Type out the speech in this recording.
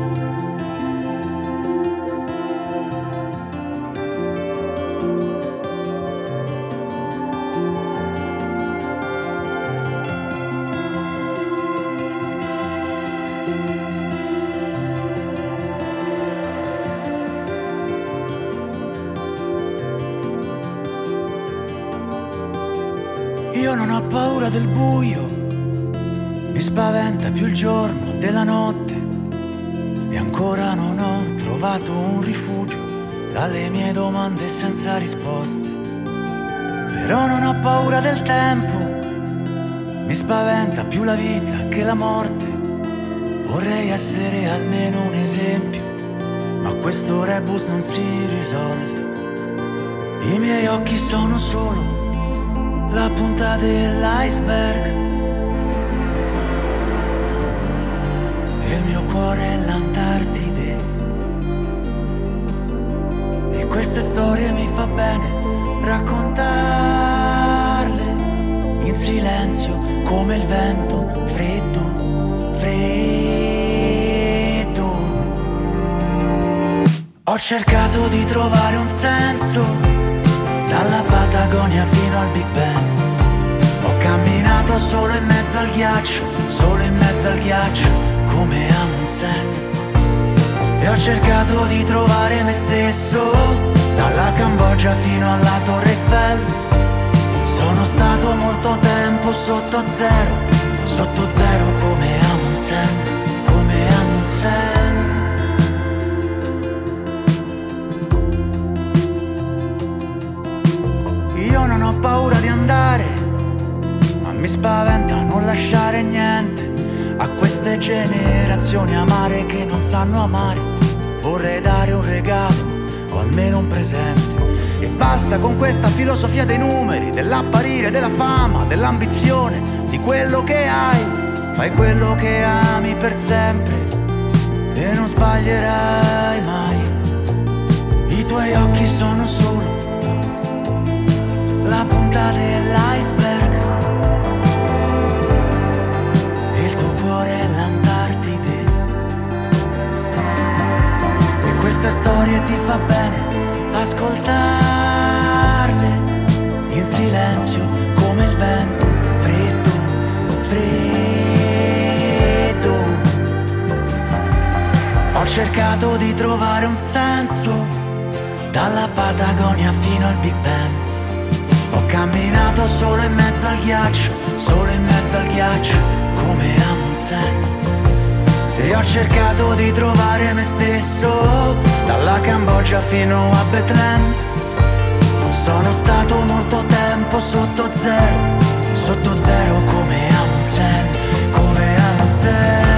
Io non ho paura del buio, mi spaventa più il giorno della notte, e ancora non ho trovato un rifugio dalle mie domande senza risposte. Però non ho paura del tempo, mi spaventa più la vita che la morte. Vorrei essere almeno un esempio, ma questo rebus non si risolve. I miei occhi sono solo la punta dell'iceberg e il mio cuore è l'Antartide. E queste storie mi fa bene raccontarle in silenzio, come il vento freddo, freddo. Ho cercato di trovare un senso dalla Patagonia fino al Big Ben. Ho camminato solo in mezzo al ghiaccio, solo in mezzo al ghiaccio, come Amundsen. E ho cercato di trovare me stesso, dalla Cambogia fino alla Torre Eiffel. Sono stato molto tempo sotto zero come Amundsen, come Amundsen. Io non ho paura di andare, ma mi spaventa non lasciare niente a queste generazioni amare che non sanno amare. Vorrei dare un regalo o almeno un presente, e basta con questa filosofia dei numeri, dell'apparire, della fama, dell'ambizione, di quello che hai. Fai quello che ami per sempre e non sbaglierai mai. I tuoi occhi sono solo la punta dell'iceberg e il tuo cuore è l'Antartide. E queste storie ti fa bene ascoltarle in silenzio, come il vento freddo, freddo. Ho cercato di trovare un senso dalla Patagonia fino al Big Ben. Ho camminato solo in mezzo al ghiaccio, solo in mezzo al ghiaccio, come Amundsen. E ho cercato di trovare me stesso, dalla Cambogia fino a Betlemme. Sono stato molto tempo sotto zero come Amundsen, come Amundsen.